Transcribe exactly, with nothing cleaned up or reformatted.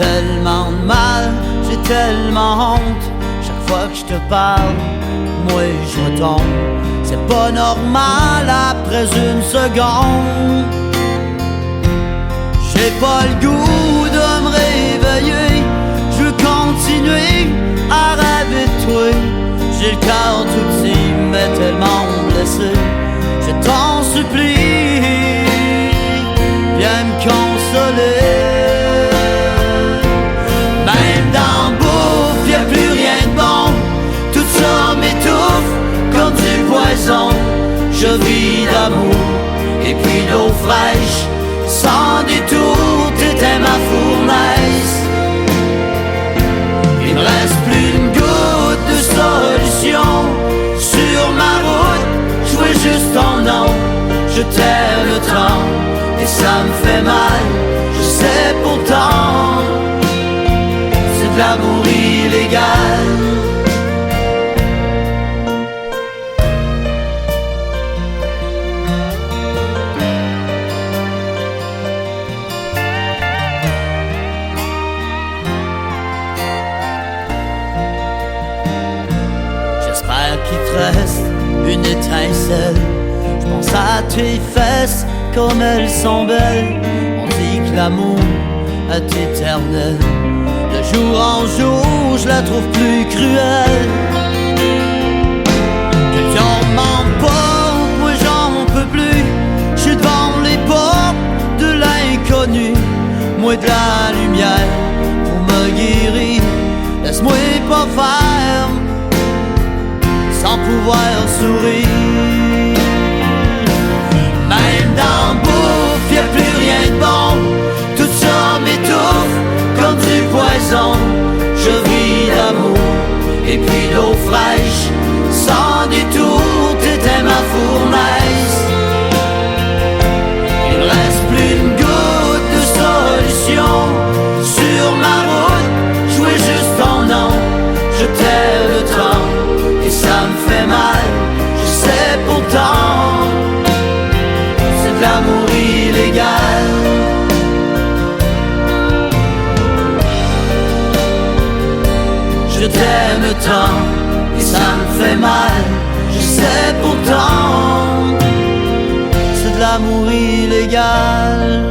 tellement de mal, j'ai tellement honte. Chaque fois que je te parle, moi je retombe. C'est pas normal après une seconde. J'ai pas le goût de me réveiller, je veux continuer à rêver de toi. J'ai le cœur tout petit mais tellement blessé. Je t'en supplie, viens me consoler. Même dans le bouffe, y'a plus rien de bon. Tout ça m'étouffe comme du poison. Je vis d'amour et puis d'eau fraîche. Sans détour, t'étais ma fournaise. Il me reste plus une goutte de solution. Sur ma route, je vois juste ton nom. Je t'aime tant et ça me fait mal. Je sais pourtant, c'est de l'amour illégal. J'espère qu'il te reste une étincelle. Je pense à tes fesses comme elles sont belles. On dit que l'amour est éternel. De jour en jour, je la trouve plus cruelle. Quelqu'un ment pas, moi j'en peux plus. Je suis devant les portes de l'inconnu. Moi de la lumière pour me guérir. Laisse-moi pas faire sans pouvoir sourire. Même dans le bouffe, y'a plus rien de bon. Tout ça m'étouffe comme du poison. Je vis d'amour et puis d'eau fraîche. Sans détour, t'étais ma fournaise. Il me reste plus une goutte de solution. Sur ma route, je vois juste ton nom. Je t'aime tant et ça me fait mal. Je sais pourtant, c'est de l'amour illégal. Je t'aime tant et ça me fait mal. Je sais pourtant, c'est de l'amour illégal.